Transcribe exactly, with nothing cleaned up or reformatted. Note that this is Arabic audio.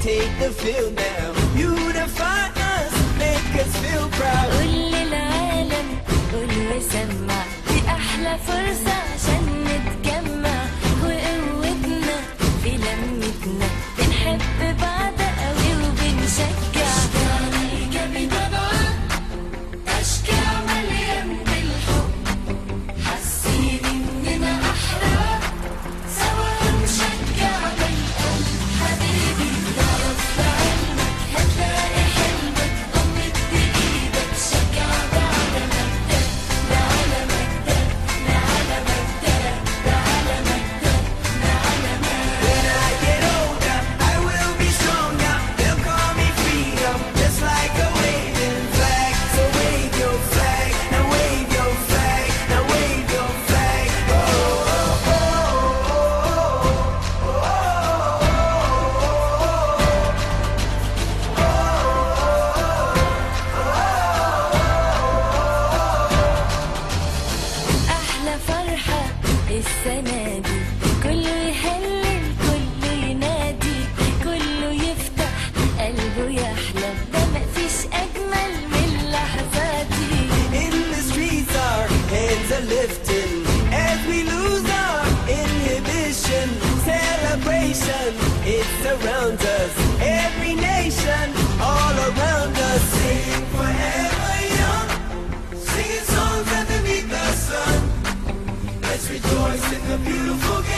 take the field now. Beautify us, make us feel proud. قول للعالم قول وسمع، دي أحلى فرصة عشان نتجمع، وقوتنا في لمتنا، بنحب بعض قوي وبنشجع. أشجارنا إيجابي طبعا، أشجار مليان بالحب، حاسين إننا أحرار، سوا هنشجع بالقلب. حبيبي تعرف بعلمك هتلاقي حلمك، ضمت بإيدك شجع بعد مجدك، لعلى مجدك لعلى مجدك لعلى مجدك لعلى مجدك. When I get older, I will be stronger. They'll call me freedom, just like a waving flag. So wave your flag, now wave your flag, now wave your flag. Oh, oh, oh, أحلى فرحة السنة دي، كله يهلل كله ينادي، كله يفتح قلبه يحلم، ده مفيش أجمل من اللحظة دي. in the streets our hands are lifting as we lose our inhibition. Celebration, it surrounds us. Every nation, all around us. Sing forever young, singing songs underneath the sun. Let's rejoice in the beautiful